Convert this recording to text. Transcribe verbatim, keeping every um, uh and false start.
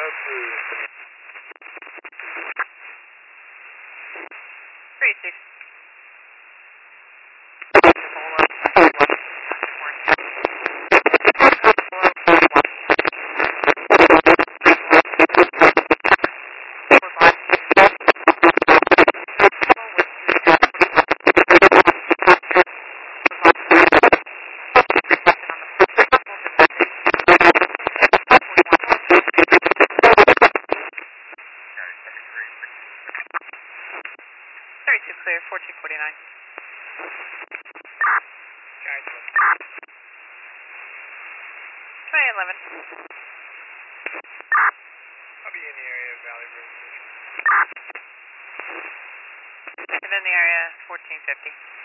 Three six. thirty-two clear, fourteen forty-nine. twenty eleven. I'll be in the area of Valley Road Station. And in the area, fourteen fifty.